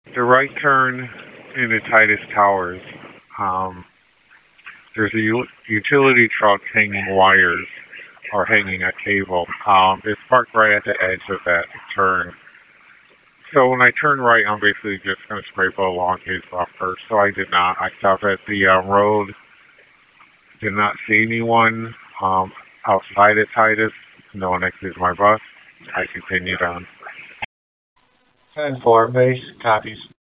The right turn into Titus Towers. Um, there's a utility truck hanging wires or hanging a cable. It's parked right at the edge of that turn. So when I turn right, I'm basically just going to scrape along his buffer. So I did not. I stopped at the road, did not see anyone outside of Titus. No one exited my bus. I continued on. 10-4 base, copies.